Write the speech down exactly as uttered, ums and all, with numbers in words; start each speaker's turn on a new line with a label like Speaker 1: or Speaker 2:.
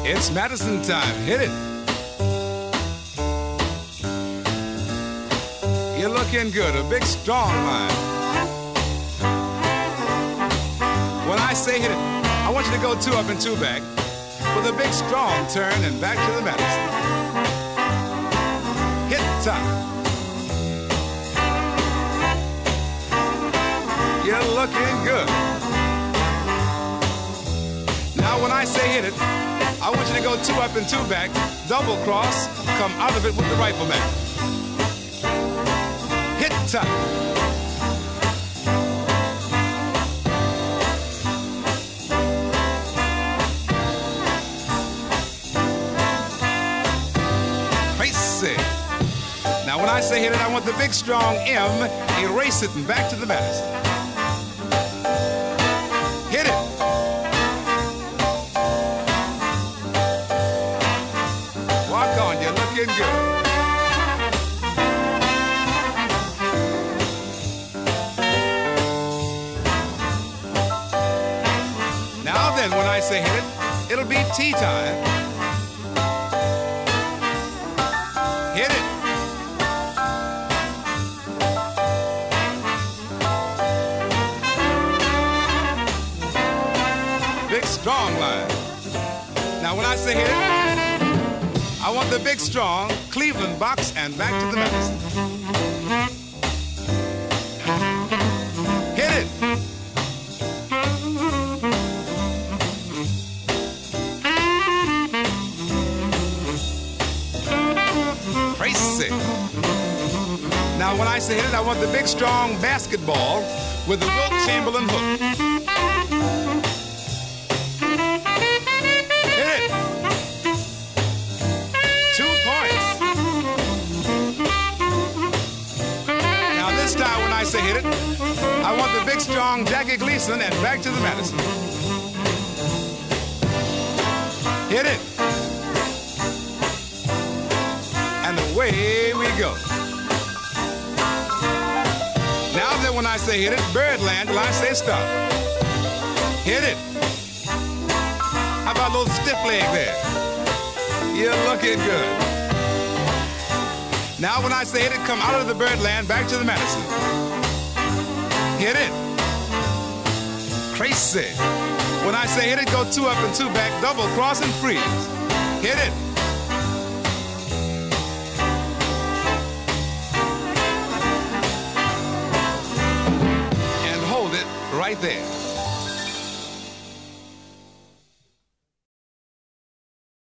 Speaker 1: It's Madison time. Hit it. You're looking good. A big, strong line. When I say hit it, I want you to go two up and two back with a big, strong turn and back to the Madison. Hit top. You're looking good. Now when I say hit it, I want you to go two up and two back, double cross, come out of it with the rifleman. Hit top. Crazy. Now when I say hit it, I want the big strong M, erase it and back to the Madison. Hit it. Walk on, you're looking good. Now then, when I say hit it, it'll be tea time. Hit it. Big strong line. Now when I say hit it, I want the big strong Cleveland box and back to the Madison. Hit it. Crazy. Now when I say hit it, I want the big strong basketball with the Wilt Chamberlain hook. Hit it. Two points. Now this time when I say hit it, I want the big strong Jackie Gleason and back to the Madison. Hit it. And away we go. Now then when I say hit it, Birdland till I say stop. Hit it. How about a little stiff leg there? You're looking good. Now when I say hit it, come out of the Birdland back to the Madison. Hit it. Crazy. When I say hit it, go two up and two back, double cross and freeze. Hit it. And hold it right there.